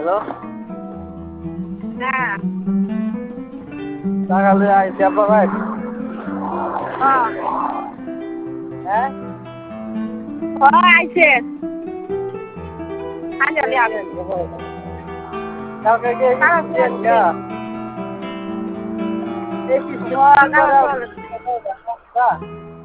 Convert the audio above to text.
hello না টাকা লয়ে আইছি আপনার ভাই হ্যাঁ হ্যাঁ আইছে আঞ্জলি হবে কালকে কে কাগজ দিয়েন কা এই কিস্তি কাগজ